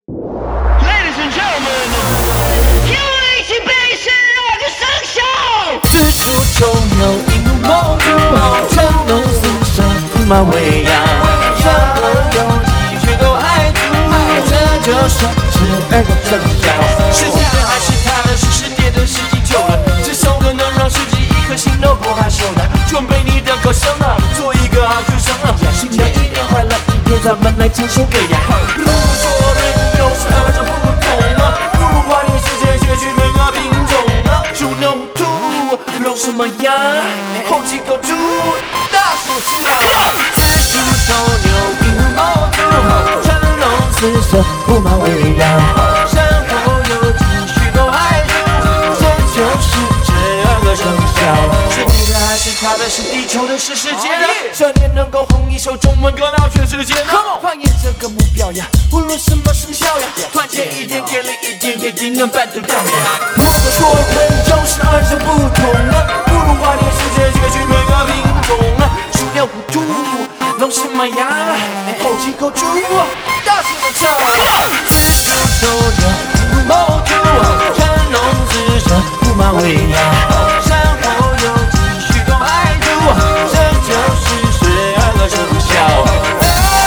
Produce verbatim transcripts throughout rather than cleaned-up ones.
Ladies and gentlemen，听我一起背十二个生肖。 四书九牛一木某猪，成龙四蛇驸马未央，山河有鸡犬狗海兔，这就是十二个生肖。世界的还是他的，是世界的世纪久了，这首歌能让世纪一颗心都不害羞的，准备你的歌声啊，做一个好学生啊，新的一年快乐一天，咱们来唱首歌呀。如果人有十二种不同啊，不如花点时间学学每个品种啊，猪牛兔龙什么呀，猴鸡狗猪，大鼠小，四猪斗牛一虎某猪，成龙四蛇驸马未央，山后有鸡许狗海兔，这就是十二个生肖。是你的还是他的，是地球的，是世界的，这年能够红一首中文歌到全世界的，放眼这个目标呀，无论什么生肖呀，团结一点，给力一点，一定能办得到呀。我的说人就是二者不同啊，不如花点时间学学每个品种啊，鼠牛虎兔龙什么呀，猴鸡狗猪，大声的唱，四猪斗牛一虎某猪，成龙四蛇驸马未央，山后有鸡许狗海兔，这就是十二个生肖。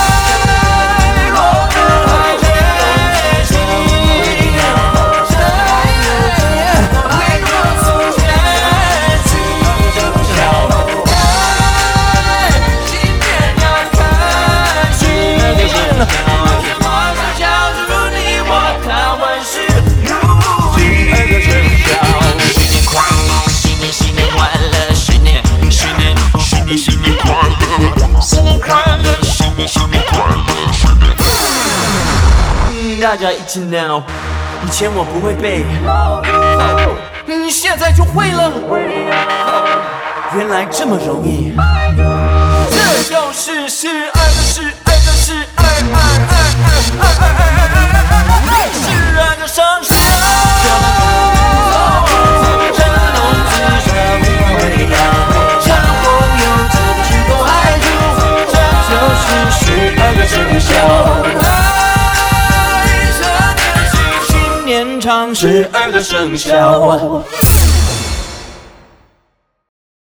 大家一起 now， 以前我不会背，嗯，现在就会了，原来这么容易，这就是十二个十二个十二二二二二二二二十二个生肖。成龙四蛇驸马未央，山后有鸡许狗海兔，这就是十二个生肖。唱十二个生肖。